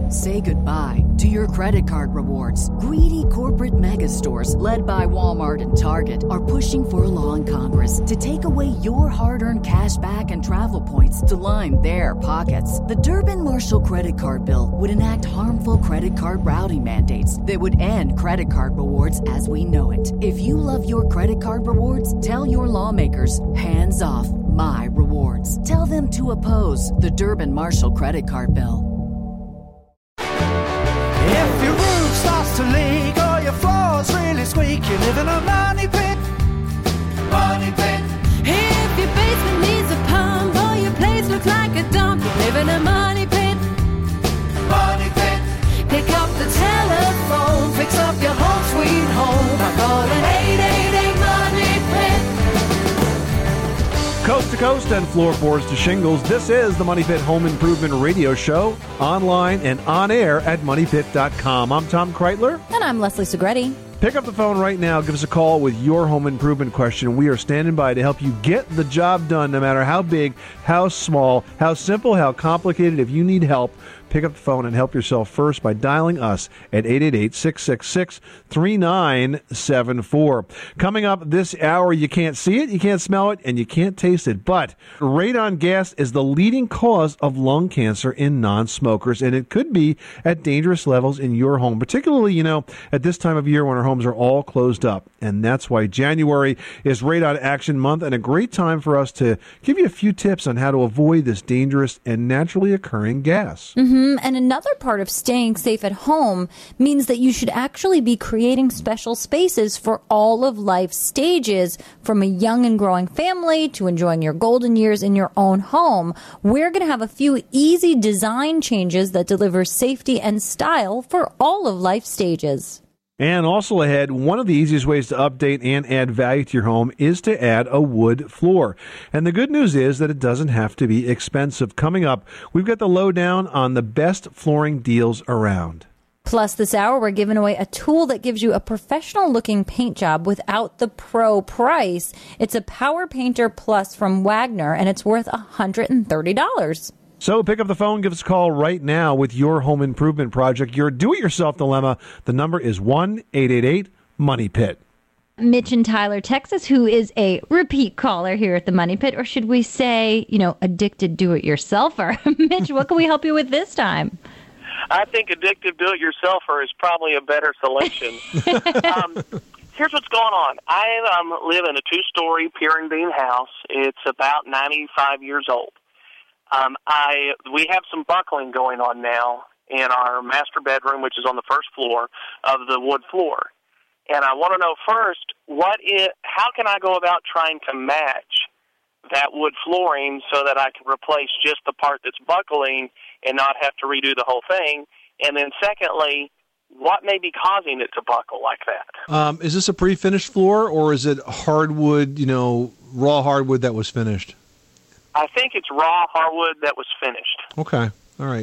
Say goodbye to your credit card rewards. Greedy corporate mega stores, led by Walmart and Target, are pushing for a law in Congress to take away your hard-earned cash back and travel points to line their pockets. The Durbin-Marshall credit card bill would enact harmful credit card routing mandates that would end credit card rewards as we know it. If you love your credit card rewards, tell your lawmakers, hands off my rewards. Tell them to oppose the Durbin-Marshall credit card bill. If your roof starts to leak or your floor's really squeak, you live in a money pit. Money pit. If your basement needs a pump or your place looks like a dump, you live in a money pit. Money pit. Pick up the telephone, fix up your home sweet home by calling 888 Money Pit. Coast to coast and floorboards to shingles, this is the Money Pit Home Improvement Radio Show, online and on air at moneypit.com. I'm Tom Kreitler. And I'm Leslie Segretti. Pick up the phone right now. Give us a call with your home improvement question. We are standing by to help you get the job done, no matter how big, how small, how simple, how complicated. If you need help, pick up the phone and help yourself first by dialing us at 888-666-3974. Coming up this hour, you can't see it, you can't smell it, and you can't taste it, but radon gas is the leading cause of lung cancer in non-smokers, and it could be at dangerous levels in your home, particularly, at this time of year when our homes are all closed up. And that's why January is Radon Action Month, and a great time for us to give you a few tips on how to avoid this dangerous and naturally occurring gas. And another part of staying safe at home means that you should actually be creating special spaces for all of life's stages, from a young and growing family to enjoying your golden years in your own home. We're going to have a few easy design changes that deliver safety and style for all of life stages. And also ahead, one of the easiest ways to update and add value to your home is to add a wood floor. And the good news is that it doesn't have to be expensive. Coming up, we've got the lowdown on the best flooring deals around. Plus, this hour, we're giving away a tool that gives you a professional-looking paint job without the pro price. It's a Power Painter Plus from Wagner, and it's worth $130. So pick up the phone, give us a call right now with your home improvement project, your do-it-yourself dilemma. The number is 1-888-MONEY-PIT. Mitch in Tyler, Texas, who is a repeat caller here at the Money Pit, or should we say, addicted do-it-yourselfer. Mitch, what can we help you with this time? I think addictive do-it-yourselfer is probably a better selection. Here's what's going on. I live in a two-story pier and beam house. It's about 95 years old. We have some buckling going on now in our master bedroom, which is on the first floor of the wood floor. And I want to know first, how can I go about trying to match that wood flooring so that I can replace just the part that's buckling and not have to redo the whole thing? And then secondly, what may be causing it to buckle like that? Is this a pre-finished floor, or is it hardwood, raw hardwood that was finished? I think it's raw hardwood that was finished. Okay. All right.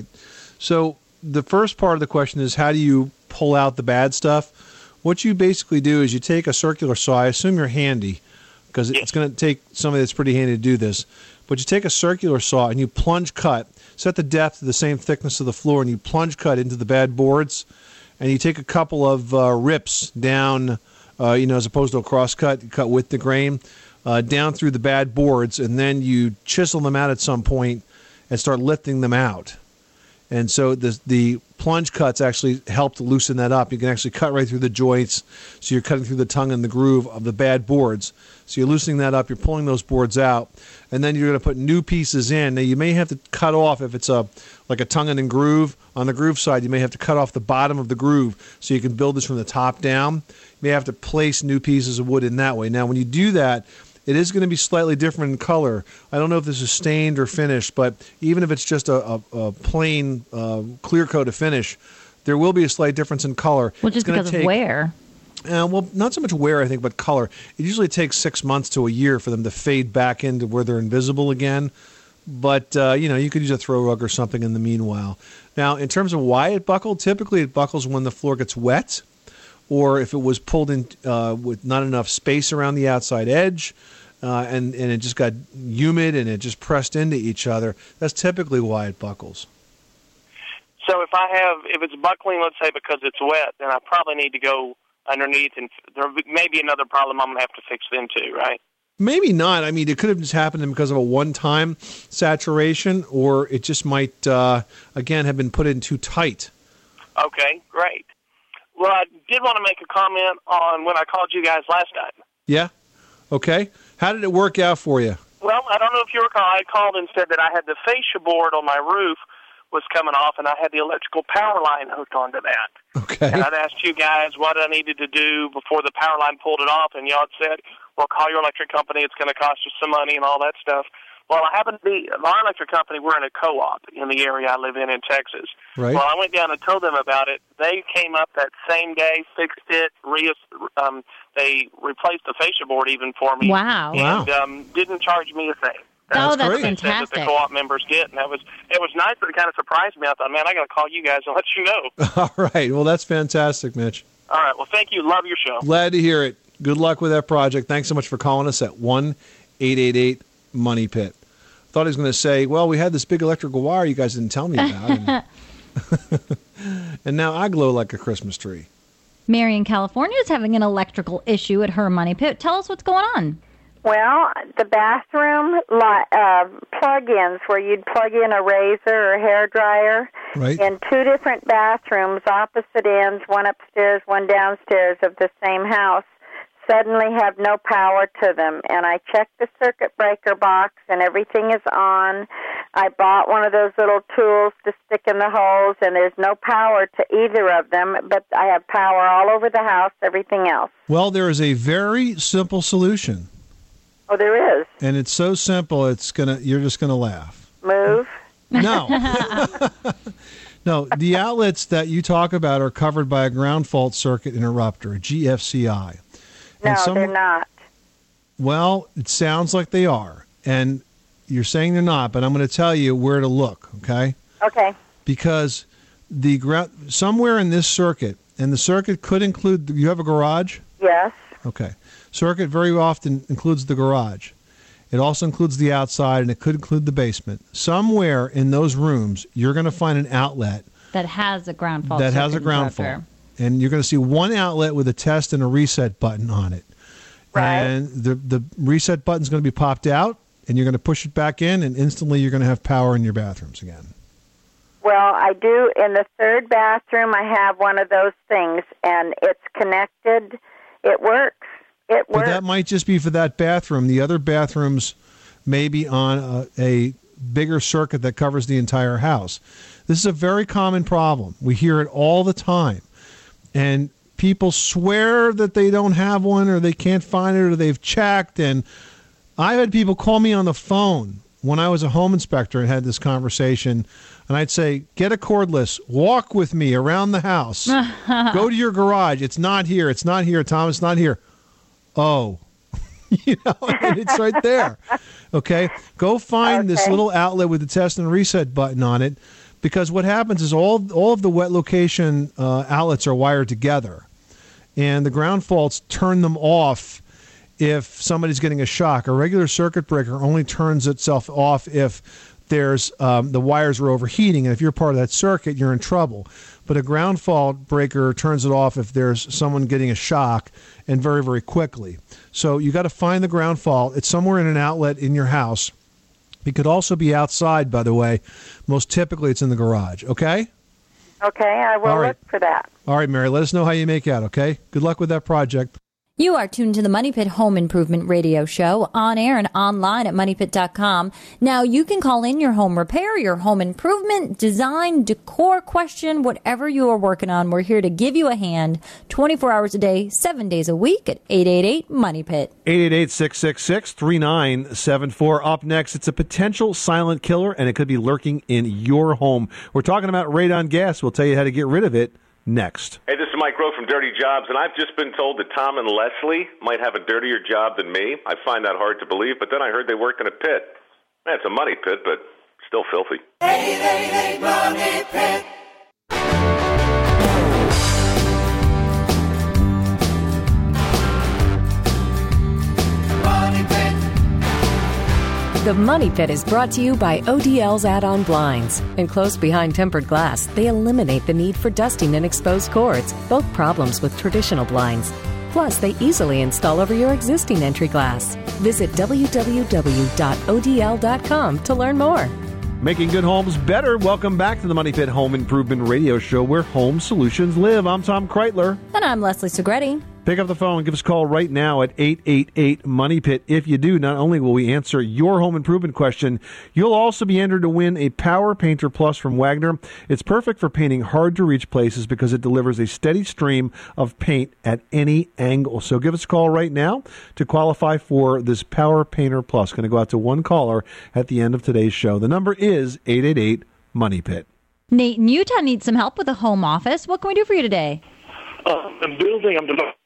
So the first part of the question is, how do you pull out the bad stuff? What you basically do is you take a circular saw. I assume you're handy, because it's going to take somebody that's pretty handy to do this. But you take a circular saw and you plunge cut, set the depth to the same thickness of the floor, and you plunge cut into the bad boards. And you take a couple of rips down, as opposed to a cross cut, you cut with the grain. Down through the bad boards, and then you chisel them out at some point and start lifting them out. And so the plunge cuts actually help to loosen that up. You can actually cut right through the joints, so you're cutting through the tongue and the groove of the bad boards. So you're loosening that up, you're pulling those boards out, and then you're going to put new pieces in. Now you may have to cut off, if it's like a tongue and groove, on the groove side, you may have to cut off the bottom of the groove so you can build this from the top down. You may have to place new pieces of wood in that way. Now when you do that, it is going to be slightly different in color. I don't know if this is stained or finished, but even if it's just a plain clear coat of finish, there will be a slight difference in color. Well, just because of wear. Well, not so much wear, I think, but color. It usually takes 6 months to a year for them to fade back into where they're invisible again. But, you could use a throw rug or something in the meanwhile. Now, in terms of why it buckled, typically it buckles when the floor gets wet, or if it was pulled in with not enough space around the outside edge, and it just got humid and it just pressed into each other. That's typically why it buckles. So if it's buckling, let's say because it's wet, then I probably need to go underneath, and there may be another problem I'm going to have to fix then too, right? Maybe not. I mean, it could have just happened because of a one-time saturation, or it just might, again, have been put in too tight. Okay, great. Well, I did want to make a comment on when I called you guys last time. Yeah? Okay. How did it work out for you? Well, I don't know if you recall, I called and said that I had the fascia board on my roof was coming off, and I had the electrical power line hooked onto that. Okay. And I'd asked you guys what I needed to do before the power line pulled it off, and y'all had said, well, call your electric company, it's going to cost you some money and all that stuff. Well, I happen to be, our electric company, we're in a co-op in the area I live in Texas. Right. Well, I went down and told them about it. They came up that same day, fixed it, they replaced the fascia board even for me. Wow. And didn't charge me a thing. That's great. fantastic. That the co-op members get, and it was nice, but it kind of surprised me. I thought, man, I got to call you guys and let you know. All right. Well, that's fantastic, Mitch. All right. Well, thank you. Love your show. Glad to hear it. Good luck with that project. Thanks so much for calling us at 1-888-MONEY-PIT. Thought he was going to say, well, we had this big electrical wire you guys didn't tell me about. And now I glow like a Christmas tree. Mary in California is having an electrical issue at her money pit. Tell us what's going on. Well, the bathroom plug-ins where you'd plug in a razor or hair dryer Right. in two different bathrooms, opposite ends, one upstairs, one downstairs of the same house, suddenly have no power to them. And I checked the circuit breaker box, and everything is on. I bought one of those little tools to stick in the holes, and there's no power to either of them, but I have power all over the house, everything else. Well, there is a very simple solution. Oh, there is. And it's so simple, you're just gonna laugh. Move. No. No, the outlets that you talk about are covered by a ground fault circuit interrupter, a GFCI. No, they're not. Well, it sounds like they are. And you're saying they're not, but I'm going to tell you where to look, okay? Okay. Because somewhere in this circuit, and the circuit could include, you have a garage? Yes. Okay. Circuit very often includes the garage. It also includes the outside, and it could include the basement. Somewhere in those rooms, you're going to find an outlet That has a ground fault. that has a ground fault. And you're going to see one outlet with a test and a reset button on it. Right. And the reset button's going to be popped out, and you're going to push it back in, and instantly you're going to have power in your bathrooms again. Well, I do. In the third bathroom, I have one of those things, and it's connected. It works. It But works. that might just be for that bathroom. The other bathrooms may be on a bigger circuit that covers the entire house. This is a very common problem. We hear it all the time. And people swear that they don't have one, or they can't find it, or they've checked. And I've had people call me on the phone when I was a home inspector and had this conversation. And I'd say, get a cordless, walk with me around the house, go to your garage. It's not here. It's not here, Tom. It's not here. Oh, and it's right there. Okay. Go find this little outlet with the test and reset button on it, because what happens is all of the wet location outlets are wired together, and the ground faults turn them off if somebody's getting a shock. A regular circuit breaker only turns itself off if there's the wires are overheating, and if you're part of that circuit, you're in trouble. But a ground fault breaker turns it off if there's someone getting a shock, and very, very quickly. So you got to find the ground fault. It's somewhere in an outlet in your house. It could also be outside, by the way. Most typically, it's in the garage. Okay? Okay, I will All right. look for that. All right, Mary. Let us know how you make out, okay? Good luck with that project. You are tuned to the Money Pit Home Improvement Radio Show, on air and online at moneypit.com. Now, you can call in your home repair, your home improvement, design, decor question, whatever you are working on. We're here to give you a hand 24 hours a day, 7 days a week at 888-MONEY-PIT. 888-666-3974. Up next, it's a potential silent killer, and it could be lurking in your home. We're talking about radon gas. We'll tell you how to get rid of it next. Hey, this is Mike Rowe from Dirty Jobs, and I've just been told that Tom and Leslie might have a dirtier job than me. I find that hard to believe, but then I heard they worked in a pit. Man, it's a money pit, but still filthy. 888 Money Pit. Money Pit. The Money Pit is brought to you by ODL's add-on blinds. Enclosed behind tempered glass, they eliminate the need for dusting and exposed cords, both problems with traditional blinds. Plus, they easily install over your existing entry glass. Visit www.odl.com to learn more. Making good homes better. Welcome back to the Money Pit Home Improvement Radio Show, where home solutions live. I'm Tom Kreitler. And I'm Leslie Segretti. Pick up the phone. Give us a call right now at 888-MONEY-PIT. If you do, not only will we answer your home improvement question, you'll also be entered to win a Power Painter Plus from Wagner. It's perfect for painting hard-to-reach places because it delivers a steady stream of paint at any angle. So give us a call right now to qualify for this Power Painter Plus. Going to go out to one caller at the end of today's show. The number is 888-MONEY-PIT. Nate in Utah needs some help with a home office. What can we do for you today? I'm building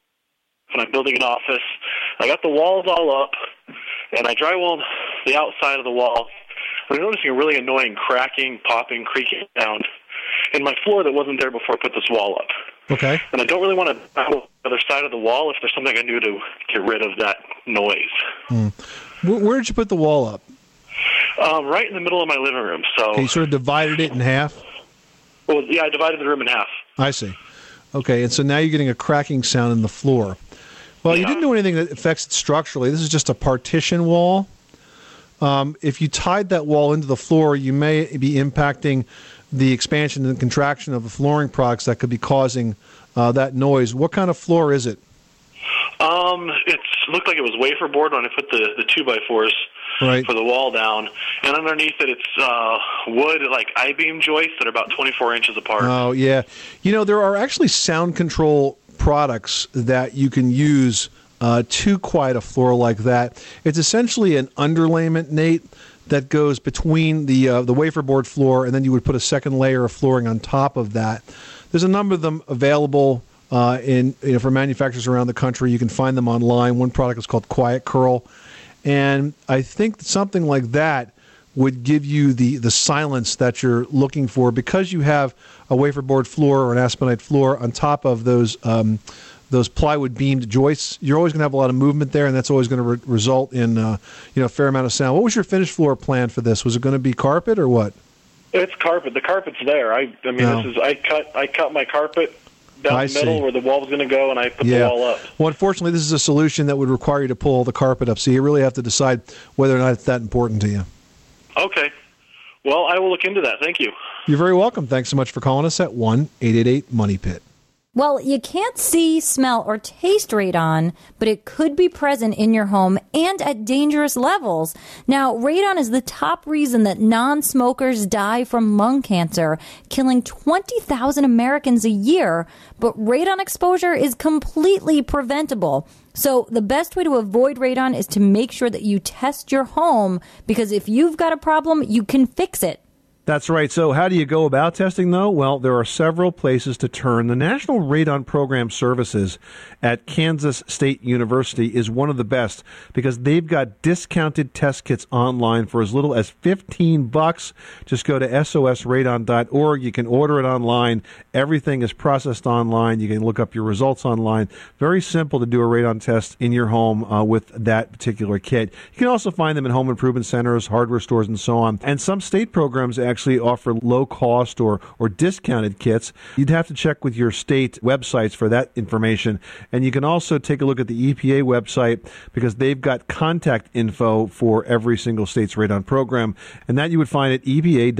an office. I got the walls all up, and I drywalled the outside of the wall. I'm noticing a really annoying cracking, popping, creaking sound in my floor that wasn't there before I put this wall up. Okay. And I don't really want to on the other side of the wall if there's something I can do to get rid of that noise. Where did you put the wall up? Right in the middle of my living room. So Okay, you sort of divided it in half? Well, yeah, I divided the room in half. I see. Okay, and so now you're getting a cracking sound in the floor. Well, you didn't do anything that affects it structurally. This is just a partition wall. If you tied that wall into the floor, you may be impacting the expansion and contraction of the flooring products that could be causing that noise. What kind of floor is it? It looked like it was wafer board when I put the 2x4s for the wall down. And underneath it, it's wood, like I-beam joists that are about 24 inches apart. Oh, yeah. You know, there are actually sound control products that you can use to quiet a floor like that. It's essentially an underlayment, Nate, that goes between the wafer board floor, and then you would put a second layer of flooring on top of that. There's a number of them available for manufacturers around the country. You can find them online. One product is called Quiet Curl, and I think that something like that would give you the silence that you're looking for, because you have a wafer board floor or an aspenite floor on top of those plywood beamed joists. You're always going to have a lot of movement there, and that's always going to result in a fair amount of sound. What was your finished floor plan for this? Was it going to be carpet or what? It's carpet. The carpet's there. I cut my carpet down the middle where the wall was going to go, and I put the wall up. Well, unfortunately, this is a solution that would require you to pull the carpet up, so you really have to decide whether or not it's that important to you. Okay. Well, I will look into that. Thank you. You're very welcome. Thanks so much for calling us at 1-888-MONEY-PIT. Well, you can't see, smell, or taste radon, but it could be present in your home and at dangerous levels. Now, radon is the top reason that non-smokers die from lung cancer, killing 20,000 Americans a year. But radon exposure is completely preventable. So the best way to avoid radon is to make sure that you test your home, because if you've got a problem, you can fix it. That's right. So how do you go about testing, though? Well, there are several places to turn. The National Radon Program Services at Kansas State University is one of the best, because they've got discounted test kits online for as little as $15. Just go to sosradon.org. You can order it online. Everything is processed online. You can look up your results online. Very simple to do a radon test in your home with that particular kit. You can also find them in home improvement centers, hardware stores, and so on. And some state programs actually offer low-cost or discounted kits. You'd have to check with your state websites for that information. And you can also take a look at the EPA website, because they've got contact info for every single state's radon program. And that you would find at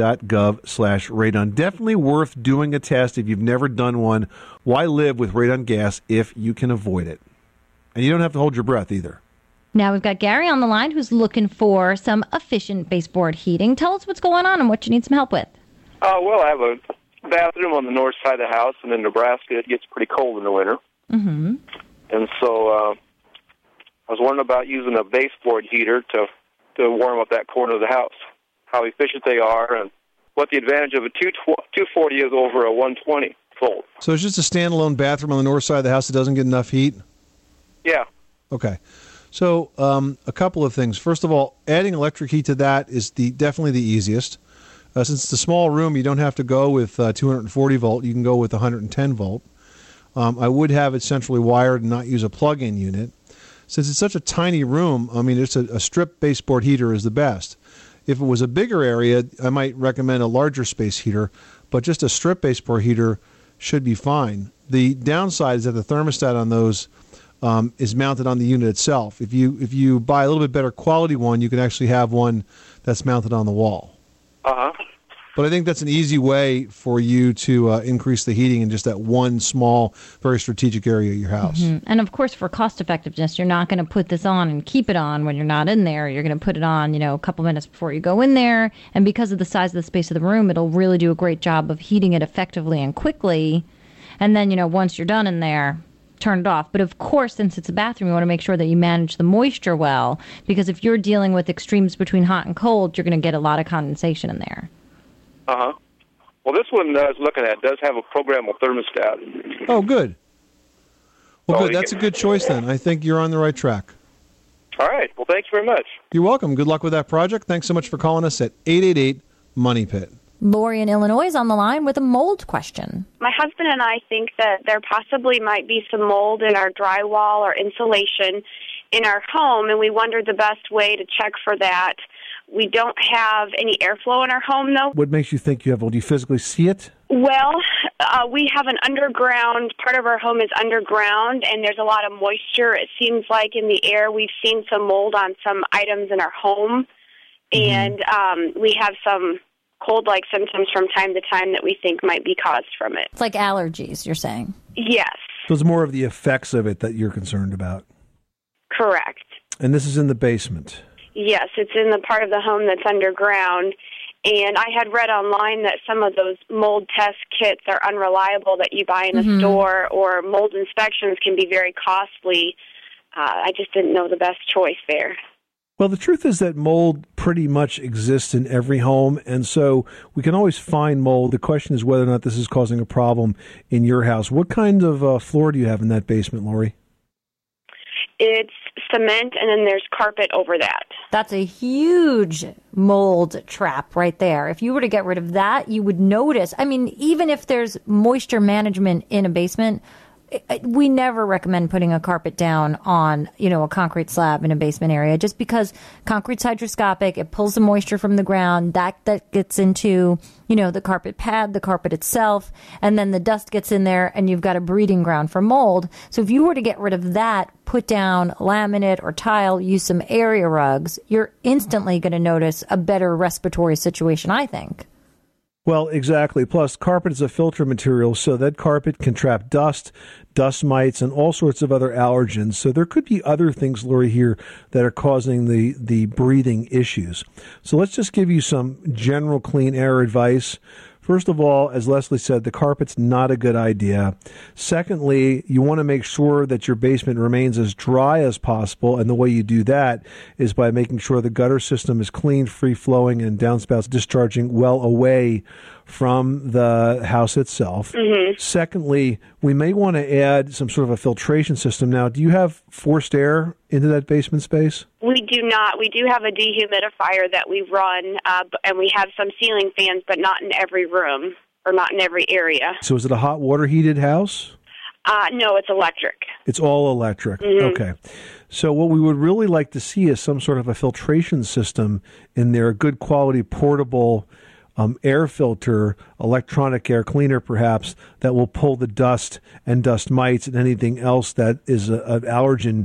epa.gov/radon. Definitely worth doing a test if you've never done one. Why live with radon gas if you can avoid it? And you don't have to hold your breath either. Now we've got Gary on the line who's looking for some efficient baseboard heating. Tell us what's going on and what you need some help with. Well, I have a bathroom on the north side of the house, and in Nebraska it gets pretty cold in the winter. Mm-hmm. And so I was wondering about using a baseboard heater to warm up that corner of the house, how efficient they are, and what the advantage of a 240 is over a 120 volt. So it's just a standalone bathroom on the north side of the house that doesn't get enough heat? Yeah. Okay. So a couple of things. First of all, adding electric heat to that is definitely the easiest. Since it's a small room, you don't have to go with 240 volt. You can go with 110 volt. I would have it centrally wired and not use a plug-in unit. since it's such a tiny room, I mean, it's a strip baseboard heater is the best. If it was a bigger area, I might recommend a larger space heater, but just a strip baseboard heater should be fine. The downside is that the thermostat on those is mounted on the unit itself. If you buy a little bit better quality one, you can actually have one that's mounted on the wall. But I think that's an easy way for you to increase the heating in just that one small, very strategic area of your house. Mm-hmm. And of course, for cost effectiveness, you're not going to put this on and keep it on when you're not in there. You're going to put it on, a couple minutes before you go in there. And because of the size of the space of the room, it'll really do a great job of heating it effectively and quickly. And then, once you're done in there, turn it off. But of course, since it's a bathroom, you want to make sure that you manage the moisture well, because if you're dealing with extremes between hot and cold, you're going to get a lot of condensation in there. Well, this one I was looking at does have a programmable thermostat. Oh, good. Well, good. That's a good choice then. I think you're on the right track. All right. Well, thanks very much. You're welcome. Good luck with that project. Thanks so much for calling us at 888-MONEY-PIT. Lori in Illinois is on the line with a mold question. My husband and I think that there possibly might be some mold in our drywall or insulation in our home, and we wondered the best way to check for that. We don't have any airflow in our home, though. What makes you think you have mold? Do you physically see it? Well, we have an underground, part of our home is underground, and there's a lot of moisture, it seems like, in the air. We've seen some mold on some items in our home, and we have some cold-like symptoms from time to time that we think might be caused from it. It's like allergies, you're saying? Yes. So it's more of the effects of it that you're concerned about. Correct. And this is in the basement. Yes, it's in the part of the home that's underground. And I had read online that some of those mold test kits are unreliable that you buy in a store, or mold inspections can be very costly. I just didn't know the best choice there. Well, the truth is that mold pretty much exists in every home, and so we can always find mold. The question is whether or not this is causing a problem in your house. What kind of floor do you have in that basement, Lori? It's cement, and then there's carpet over that. That's a huge mold trap right there. If you were to get rid of that, you would notice. I mean, even if there's moisture management in a basement, we never recommend putting a carpet down on, a concrete slab in a basement area, just because concrete's hydroscopic. It pulls the moisture from the ground. That gets into, the carpet pad, the carpet itself, and then the dust gets in there, and you've got a breeding ground for mold. So if you were to get rid of that, put down laminate or tile, use some area rugs, you're instantly going to notice a better respiratory situation, I think. Well, exactly. Plus, carpet is a filter material, so that carpet can trap dust, dust mites, and all sorts of other allergens. So there could be other things, Lori, here that are causing the breathing issues. So let's just give you some general clean air advice. First of all, as Leslie said, the carpet's not a good idea. Secondly, you want to make sure that your basement remains as dry as possible, and the way you do that is by making sure the gutter system is clean, free-flowing, and downspouts discharging well away from the house itself. Secondly, we may want to add some sort of a filtration system. Now, do you have forced air into that basement space? We do not. We do have a dehumidifier that we run, and we have some ceiling fans, but not in every room or not in every area. So is it a hot water heated house? No, it's electric. It's all electric. Okay. So what we would really like to see is some sort of a filtration system in there, a good quality portable air filter, electronic air cleaner perhaps, that will pull the dust and dust mites and anything else that is an allergen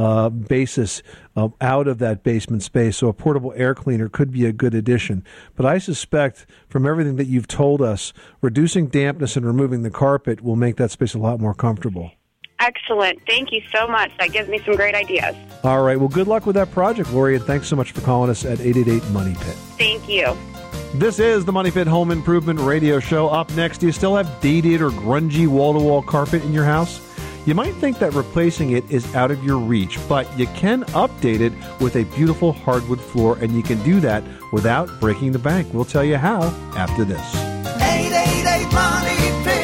basis out of that basement space. So a portable air cleaner could be a good addition. But I suspect from everything that you've told us, reducing dampness and removing the carpet will make that space a lot more comfortable. Excellent. Thank you so much. That gives me some great ideas. All right. Well, good luck with that project, Lori, and thanks so much for calling us at 888-MONEY-PIT. Thank you. This is the Money Pit Home Improvement Radio Show. Up next, do you still have dated or grungy wall-to-wall carpet in your house? You might think that replacing it is out of your reach, but you can update it with a beautiful hardwood floor, and you can do that without breaking the bank. We'll tell you how after this. 888 Money Pit.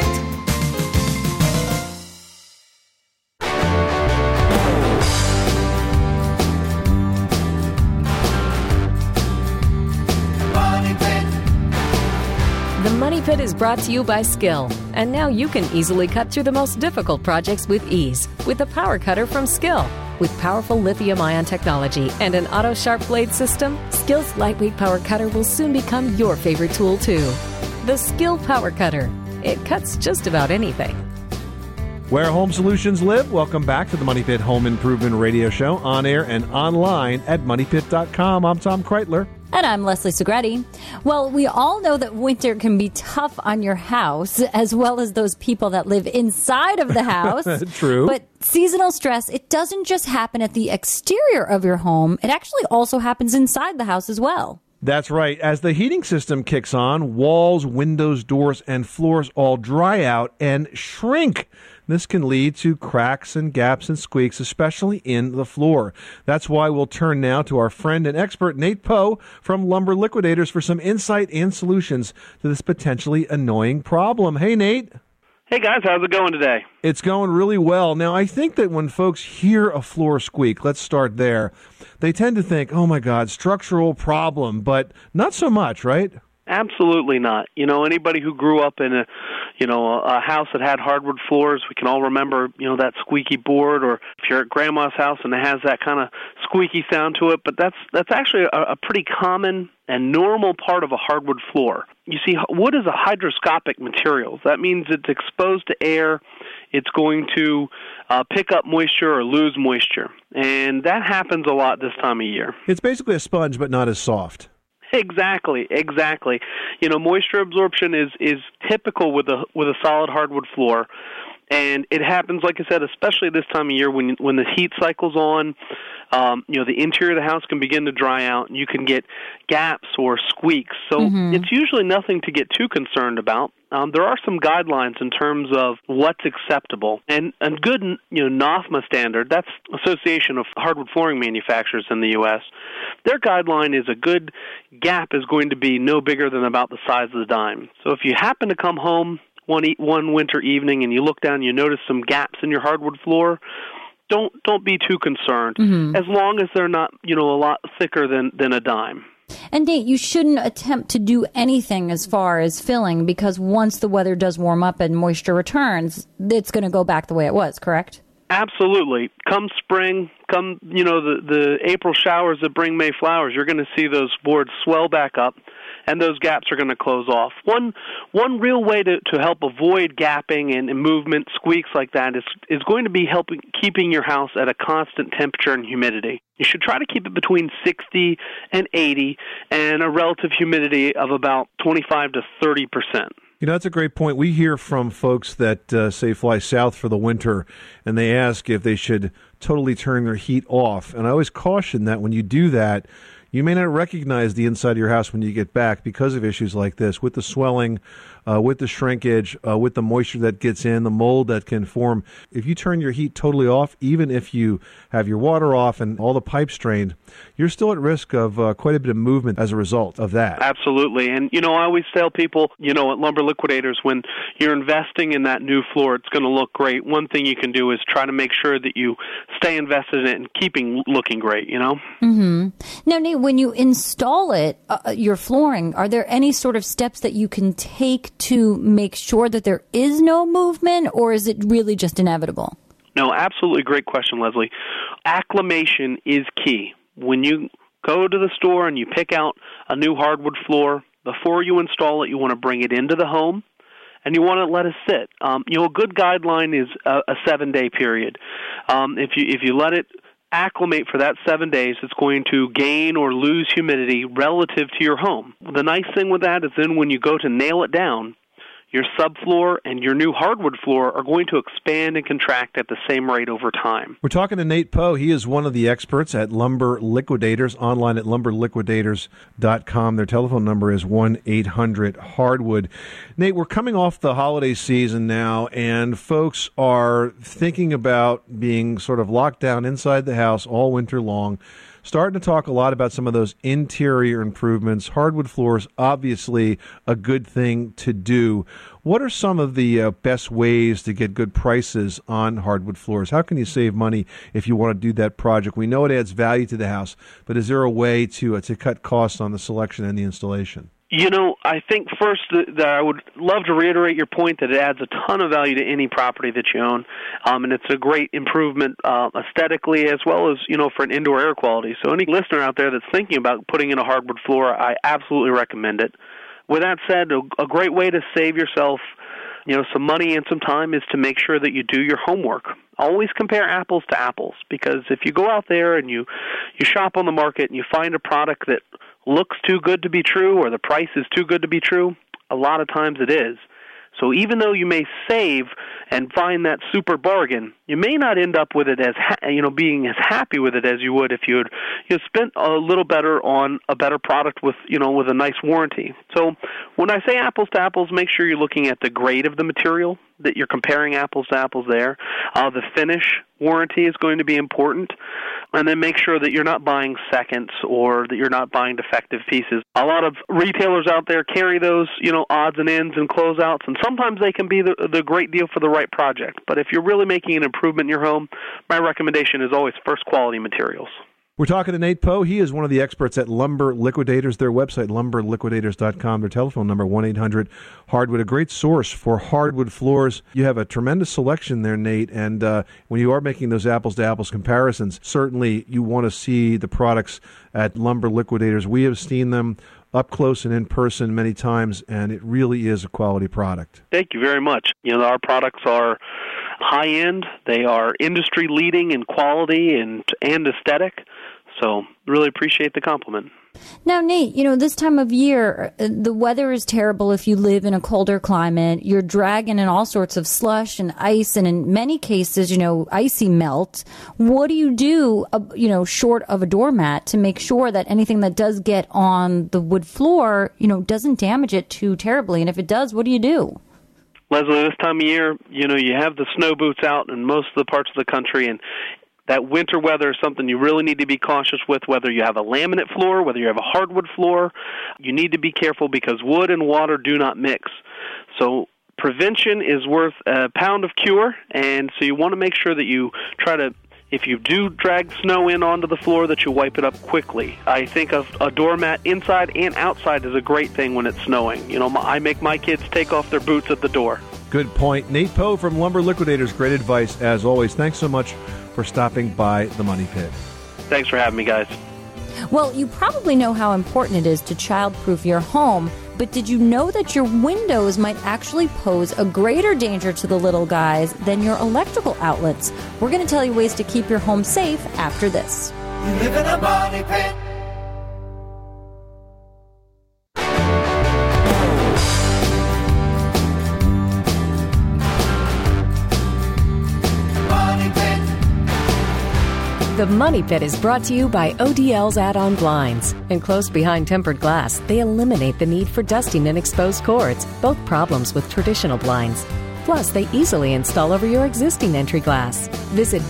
The Money Pit is brought to you by Skill. And now you can easily cut through the most difficult projects with ease with the Power Cutter from Skill. With powerful lithium-ion technology and an auto sharp blade system, Skill's lightweight power cutter will soon become your favorite tool, too. The Skill Power Cutter. It cuts just about anything. Where home solutions live, welcome back to the Money Pit Home Improvement Radio Show, on air and online at MoneyPit.com. I'm Tom Kreitler. And I'm Leslie Segretti. Well, we all know that winter can be tough on your house, as well as those people that live inside of the house. True. But seasonal stress, it doesn't just happen at the exterior of your home. It actually also happens inside the house as well. That's right. As the heating system kicks on, walls, windows, doors, and floors all dry out and shrink. This can lead to cracks and gaps and squeaks, especially in the floor. That's why we'll turn now to our friend and expert, Nate Poe from Lumber Liquidators, for some insight and solutions to this potentially annoying problem. Hey, Nate. Hey, guys. How's it going today? It's going really well. Now, I think that when folks hear a floor squeak, let's start there, they tend to think, oh, my God, structural problem, but not so much, right? Absolutely not. You know, anybody who grew up in a house that had hardwood floors, we can all remember, that squeaky board, or if you're at grandma's house and it has that kind of squeaky sound to it, but that's actually a pretty common and normal part of a hardwood floor. You see, wood is a hygroscopic material. That means it's exposed to air. It's going to pick up moisture or lose moisture, and that happens a lot this time of year. It's basically a sponge, but not as soft. Exactly. Moisture absorption is typical with a solid hardwood floor, and it happens, like I said, especially this time of year when the heat cycle's on. The interior of the house can begin to dry out, and you can get gaps or squeaks. So It's usually nothing to get too concerned about. There are some guidelines in terms of what's acceptable, and good, NAFMA standard. That's Association of Hardwood Flooring Manufacturers in the U.S. Their guideline is a good gap is going to be no bigger than about the size of the dime. So if you happen to come home one winter evening and you look down and you notice some gaps in your hardwood floor, don't be too concerned, as long as they're not, a lot thicker than a dime. And Nate, you shouldn't attempt to do anything as far as filling, because once the weather does warm up and moisture returns, it's going to go back the way it was, correct? Absolutely. Come spring, the April showers that bring May flowers, you're going to see those boards swell back up, and those gaps are going to close off. One real way to help avoid gapping and movement, squeaks like that, is going to be keeping your house at a constant temperature and humidity. You should try to keep it between 60 and 80 and a relative humidity of about 25 to 30%. That's a great point. We hear from folks that, say, fly south for the winter, and they ask if they should totally turn their heat off. And I always caution that when you do that, you may not recognize the inside of your house when you get back because of issues like this, with the swelling, with the shrinkage, with the moisture that gets in, the mold that can form. If you turn your heat totally off, even if you have your water off and all the pipes drained, you're still at risk of quite a bit of movement as a result of that. Absolutely. And, I always tell people, at Lumber Liquidators, when you're investing in that new floor, it's going to look great. One thing you can do is try to make sure that you stay invested in it and keeping looking great, Now, Nate, when you install it, your flooring, are there any sort of steps that you can take to make sure that there is no movement, or is it really just inevitable? No, absolutely great question, Leslie. Acclimation is key. When you go to the store and you pick out a new hardwood floor, before you install it, you want to bring it into the home, and you want to let it sit. A good guideline is a 7-day period. If you let it acclimate for that 7 days, it's going to gain or lose humidity relative to your home. The nice thing with that is then when you go to nail it down, your subfloor and your new hardwood floor are going to expand and contract at the same rate over time. We're talking to Nate Poe. He is one of the experts at Lumber Liquidators, online at lumberliquidators.com. Their telephone number is 1-800-HARDWOOD. Nate, we're coming off the holiday season now, and folks are thinking about being sort of locked down inside the house all winter long. Starting to talk a lot about some of those interior improvements. Hardwood floors, obviously a good thing to do. What are some of the best ways to get good prices on hardwood floors? How can you save money if you want to do that project? We know it adds value to the house, but is there a way to cut costs on the selection and the installation? I think first that I would love to reiterate your point that it adds a ton of value to any property that you own, and it's a great improvement aesthetically as well as, for an indoor air quality. So any listener out there that's thinking about putting in a hardwood floor, I absolutely recommend it. With that said, a great way to save yourself some money and some time is to make sure that you do your homework. Always compare apples to apples, because if you go out there and you shop on the market and you find a product that looks too good to be true or the price is too good to be true, a lot of times it is. So even though you may save and find that super bargain, you may not end up with it as being as happy with it as you would if you had spent a little better on a better product with a nice warranty. So when I say apples to apples, make sure you're looking at the grade of the material, that you're comparing apples to apples there. The finish warranty is going to be important. And then make sure that you're not buying seconds or that you're not buying defective pieces. A lot of retailers out there carry those, odds and ends and closeouts, and sometimes they can be the great deal for the right project. But if you're really making an improvement in your home, my recommendation is always first quality materials. We're talking to Nate Poe. He is one of the experts at Lumber Liquidators. Their website, lumberliquidators.com. Their telephone number, 1-800-HARDWOOD. A great source for hardwood floors. You have a tremendous selection there, Nate. And when you are making those apples-to-apples comparisons, certainly you want to see the products at Lumber Liquidators. We have seen them up close and in person many times, and it really is a quality product. Thank you very much. Our products are high-end. They are industry-leading in quality and aesthetic. So really appreciate the compliment. Now, Nate, this time of year, the weather is terrible if you live in a colder climate. You're dragging in all sorts of slush and ice, and in many cases, icy melt. What do you do, short of a doormat to make sure that anything that does get on the wood floor, doesn't damage it too terribly? And if it does, what do you do? Leslie, this time of year, you have the snow boots out in most of the parts of the country, and that winter weather is something you really need to be cautious with, whether you have a laminate floor, whether you have a hardwood floor. You need to be careful because wood and water do not mix. So prevention is worth a pound of cure, and so you want to make sure that you try to, if you do drag snow in onto the floor, that you wipe it up quickly. I think of a doormat inside and outside is a great thing when it's snowing. I make my kids take off their boots at the door. Good point. Nate Poe from Lumber Liquidators. Great advice, as always. Thanks so much for stopping by the Money Pit. Thanks for having me, guys. Well, you probably know how important it is to childproof your home, but did you know that your windows might actually pose a greater danger to the little guys than your electrical outlets? We're going to tell you ways to keep your home safe after this. You live in a money pit. The Money Pit is brought to you by ODL's Add-on Blinds. Enclosed behind tempered glass, they eliminate the need for dusting and exposed cords, both problems with traditional blinds. Plus, they easily install over your existing entry glass. Visit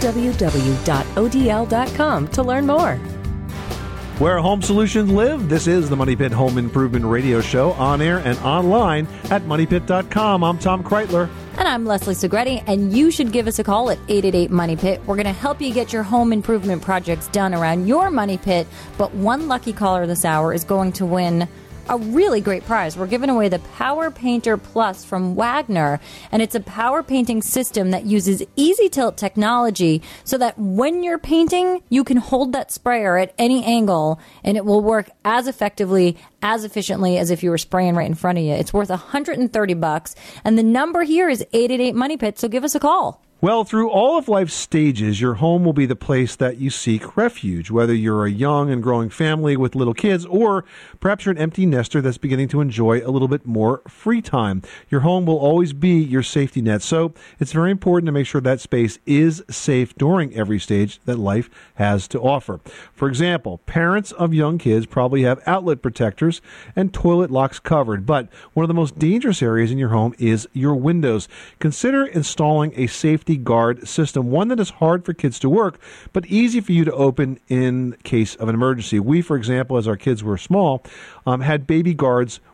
www.odl.com to learn more. Where home solutions live, this is the Money Pit Home Improvement Radio Show, on air and online at moneypit.com. I'm Tom Kreitler. And I'm Leslie Segretti, and you should give us a call at 888-MONEY-PIT. We're going to help you get your home improvement projects done around your money pit, but one lucky caller this hour is going to win a really great prize. We're giving away the Power Painter Plus from Wagner, and it's a power painting system that uses Easy Tilt technology so that when you're painting, you can hold that sprayer at any angle, and it will work as effectively, as efficiently as if you were spraying right in front of you. It's worth $130, and the number here is 888-MONEY-PIT, so give us a call. Well, through all of life's stages, your home will be the place that you seek refuge, whether you're a young and growing family with little kids, or perhaps you're an empty nester that's beginning to enjoy a little bit more free time. Your home will always be your safety net, so it's very important to make sure that space is safe during every stage that life has to offer. For example, parents of young kids probably have outlet protectors and toilet locks covered, but one of the most dangerous areas in your home is your windows. Consider installing a safety guard system, one that is hard for kids to work, but easy for you to open in case of an emergency. We, for example, as our kids were small, had baby guards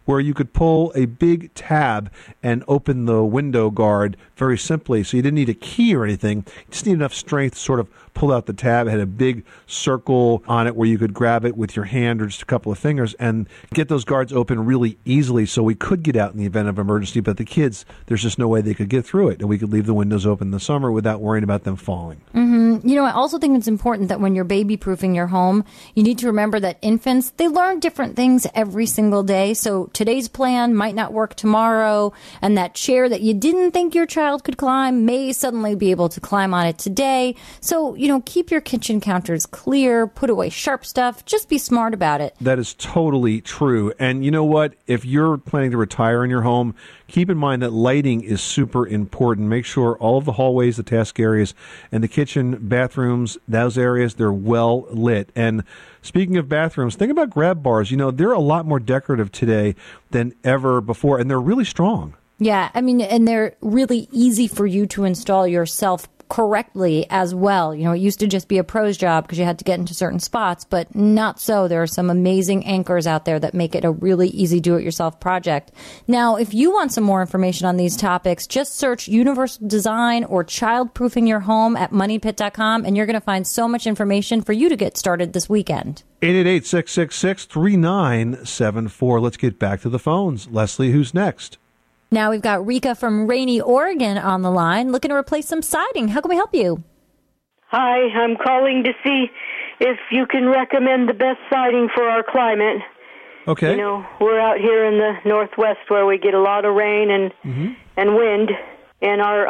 where you could pull a big tab and open the window guard very simply. So you didn't need a key or anything. You just need enough strength to sort of pull out the tab. It had a big circle on it where you could grab it with your hand or just a couple of fingers and get those guards open really easily, so we could get out in the event of emergency. But the kids, there's just no way they could get through it, and we could leave the windows open in the summer without worrying about them falling. Mm-hmm. You know, I also think it's important that when you're baby-proofing your home, you need to remember that infants, they learn different things every single day. So today's plan might not work tomorrow, and that chair that you didn't think your child could climb may suddenly be able to climb on it today. So, you know, keep your kitchen counters clear, put away sharp stuff, just be smart about it. That is totally true. And you know what? If you're planning to retire in your home, keep in mind that lighting is super important. Make sure all of the hallways, the task areas, and the kitchen, bathrooms, those areas, they're well lit. And speaking of bathrooms, think about grab bars. You know, they're a lot more decorative today than ever before, and they're really strong. Yeah, I mean, and they're really easy for you to install yourself correctly as well. You know, it used to just be a pro's job because you had to get into certain spots, but not so. There are some amazing anchors out there that make it a really easy do-it-yourself project. Now, if you want some more information on these topics, just search universal design or child-proofing your home at moneypit.com, and you're going to find so much information for you to get started this weekend. 888-666-3974. Let's get back to the phones. Leslie, who's next? Now we've got Rika from Rainy, Oregon on the line, looking to replace some siding. How can we help you? Hi, I'm calling to see if you can recommend the best siding for our climate. Okay. You know, we're out here in the Northwest where we get a lot of rain and wind, and our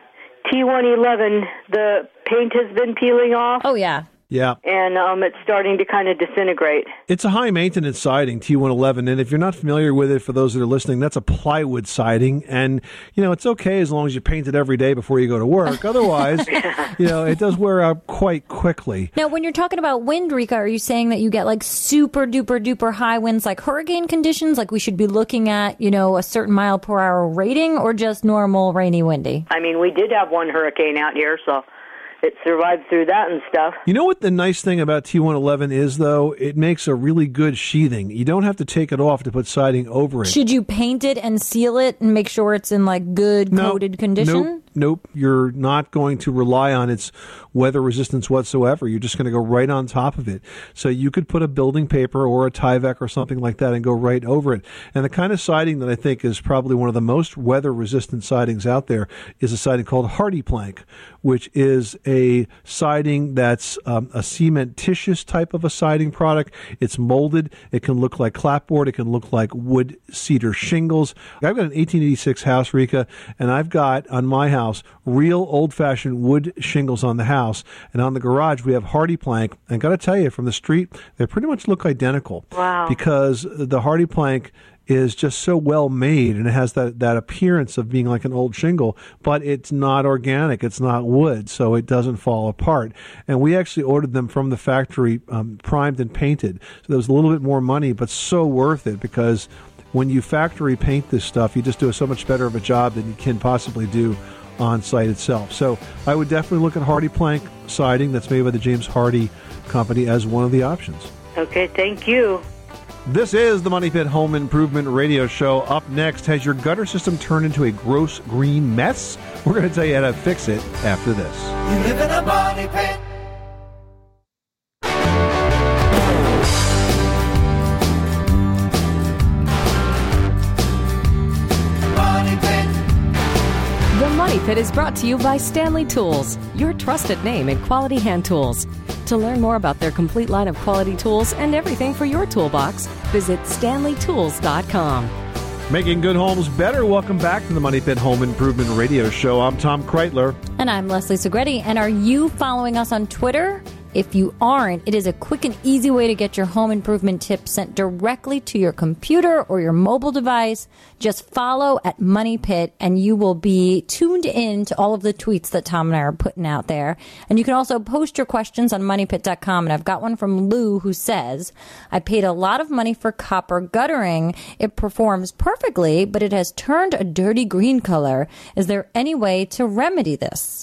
T111, the paint has been peeling off. Oh, yeah. Yeah. And it's starting to kind of disintegrate. It's a high-maintenance siding, T111, and if you're not familiar with it, for those that are listening, that's a plywood siding, and, you know, it's okay as long as you paint it every day before you go to work. Otherwise, you know, it does wear out quite quickly. Now, when you're talking about wind, Rika, are you saying that you get, like, super-duper-duper high winds, like hurricane conditions, like we should be looking at, you know, a certain mile-per-hour rating, or just normal rainy, windy? I mean, we did have one hurricane out here, so it survived through that and stuff. You know what the nice thing about T111 is, though? It makes a really good sheathing. You don't have to take it off to put siding over it. Should you paint it and seal it and make sure it's in, like, good coated condition? Nope. You're not going to rely on its weather resistance whatsoever. You're just going to go right on top of it. So you could put a building paper or a Tyvek or something like that and go right over it. And the kind of siding that I think is probably one of the most weather resistant sidings out there is a siding called Hardy Plank, which is a siding that's a cementitious type of a siding product. It's molded. It can look like clapboard. It can look like wood cedar shingles. I've got an 1886 house, Rika, and I've got on my house real old-fashioned wood shingles on the house, and on the garage we have Hardy Plank. And got to tell you, from the street, they pretty much look identical. Wow! Because the Hardy Plank is just so well made, and it has that appearance of being like an old shingle, but it's not organic, it's not wood, so it doesn't fall apart. And we actually ordered them from the factory, primed and painted. So there was a little bit more money, but so worth it, because when you factory paint this stuff, you just do so much better of a job than you can possibly do on site itself. So I would definitely look at Hardy Plank siding that's made by the James Hardy Company as one of the options. Okay, thank you. This is the Money Pit Home Improvement Radio Show. Up next, has your gutter system turned into a gross green mess? We're going to tell you how to fix it after this. You live in a money pit. The Money Pit is brought to you by Stanley Tools, your trusted name in quality hand tools. To learn more about their complete line of quality tools and everything for your toolbox, visit StanleyTools.com. Making good homes better. Welcome back to the Money Pit Home Improvement Radio Show. I'm Tom Kreitler. And I'm Leslie Segretti. And are you following us on Twitter? If you aren't, it is a quick and easy way to get your home improvement tips sent directly to your computer or your mobile device. Just follow at Money Pit and you will be tuned in to all of the tweets that Tom and I are putting out there. And you can also post your questions on moneypit.com. And I've got one from Lou who says, I paid a lot of money for copper guttering. It performs perfectly, but it has turned a dirty green color. Is there any way to remedy this?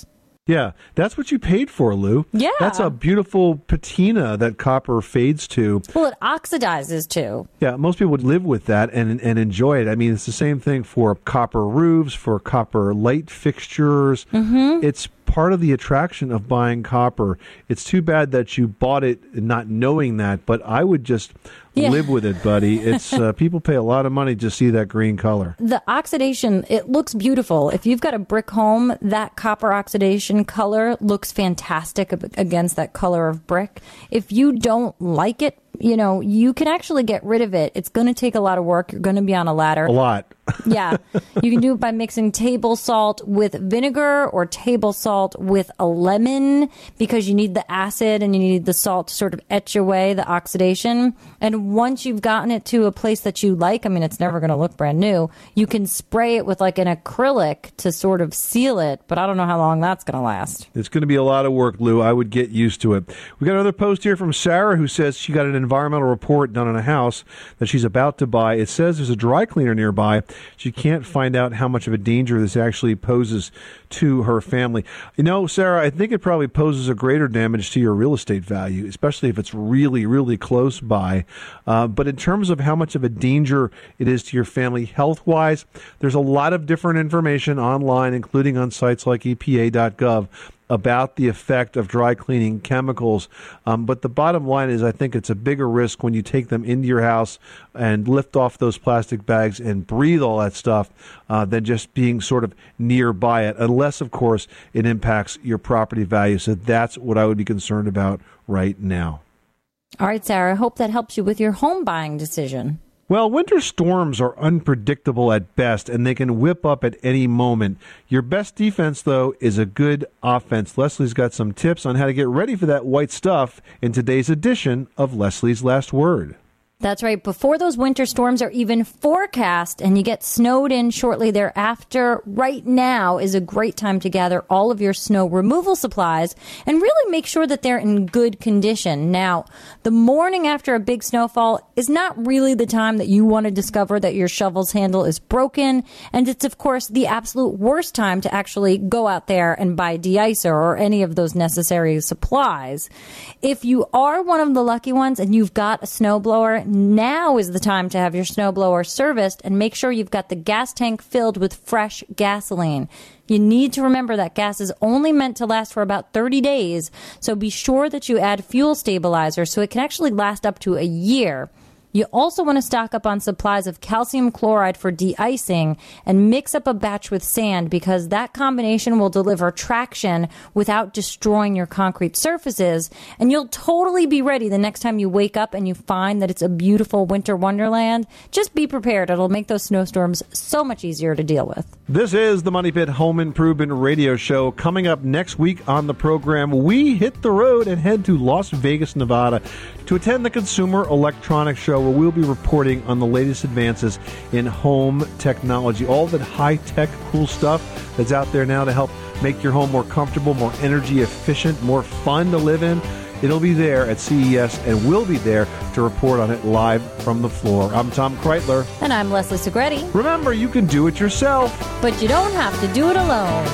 Yeah, that's what you paid for, Lou. Yeah. That's a beautiful patina that copper fades to. Well, it oxidizes too. Yeah, most people would live with that and enjoy it. I mean, it's the same thing for copper roofs, for copper light fixtures. Mm-hmm. It's part of the attraction of buying copper. It's too bad that you bought it not knowing that, but I would just live with it, buddy. It's people pay a lot of money to see that green color. The oxidation, it looks beautiful. If you've got a brick home, that copper oxidation color looks fantastic against that color of brick. If you don't like it, you can actually get rid of it. It's going to take a lot of work. You're going to be on a ladder. A lot. Yeah. You can do it by mixing table salt with vinegar or table salt with a lemon, because you need the acid and you need the salt to sort of etch away the oxidation. And once you've gotten it to a place that you like, I mean, it's never going to look brand new, you can spray it with like an acrylic to sort of seal it, but I don't know how long that's going to last. It's going to be a lot of work, Lou. I would get used to it. We got another post here from Sarah who says she got an environmental report done on a house that she's about to buy. It says there's a dry cleaner nearby. She can't find out how much of a danger this actually poses to her family. Sarah, I think it probably poses a greater damage to your real estate value, especially if it's really, really close by. But in terms of how much of a danger it is to your family health-wise, there's a lot of different information online, including on sites like EPA.gov, about the effect of dry cleaning chemicals. But the bottom line is I think it's a bigger risk when you take them into your house and lift off those plastic bags and breathe all that stuff than just being sort of nearby it, unless, of course, it impacts your property value. So that's what I would be concerned about right now. All right, Sarah, I hope that helps you with your home buying decision. Well, winter storms are unpredictable at best, and they can whip up at any moment. Your best defense, though, is a good offense. Leslie's got some tips on how to get ready for that white stuff in today's edition of Leslie's Last Word. That's right. Before those winter storms are even forecast and you get snowed in shortly thereafter, right now is a great time to gather all of your snow removal supplies and really make sure that they're in good condition. Now, the morning after a big snowfall is not really the time that you want to discover that your shovel's handle is broken. And it's, of course, the absolute worst time to actually go out there and buy de-icer or any of those necessary supplies. If you are one of the lucky ones and you've got a snowblower, now is the time to have your snowblower serviced and make sure you've got the gas tank filled with fresh gasoline. You need to remember that gas is only meant to last for about 30 days, so be sure that you add fuel stabilizer so it can actually last up to a year. You also want to stock up on supplies of calcium chloride for de-icing and mix up a batch with sand, because that combination will deliver traction without destroying your concrete surfaces. And you'll totally be ready the next time you wake up and you find that it's a beautiful winter wonderland. Just be prepared. It'll make those snowstorms so much easier to deal with. This is the Money Pit Home Improvement Radio Show. Coming up next week on the program, we hit the road and head to Las Vegas, Nevada to attend the Consumer Electronics Show, where we'll be reporting on the latest advances in home technology, all that high-tech cool stuff that's out there now to help make your home more comfortable, more energy efficient, more fun to live in. It'll be there at CES, and we'll be there to report on it live from the floor. I'm Tom Kreitler. And I'm Leslie Segretti. Remember, you can do it yourself, but you don't have to do it alone.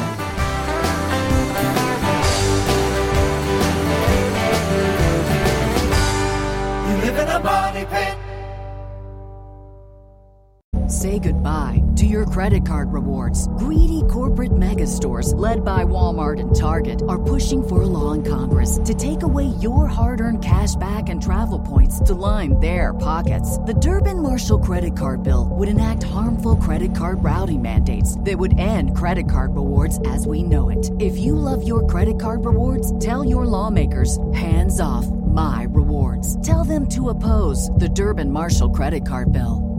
Money Pit. Say goodbye to your credit card rewards. Greedy corporate mega stores, led by Walmart and Target, are pushing for a law in Congress to take away your hard-earned cash back and travel points to line their pockets. The Durbin-Marshall credit card bill would enact harmful credit card routing mandates that would end credit card rewards as we know it. If you love your credit card rewards, tell your lawmakers, hands off my rewards. Tell them to oppose the Durbin-Marshall credit card bill.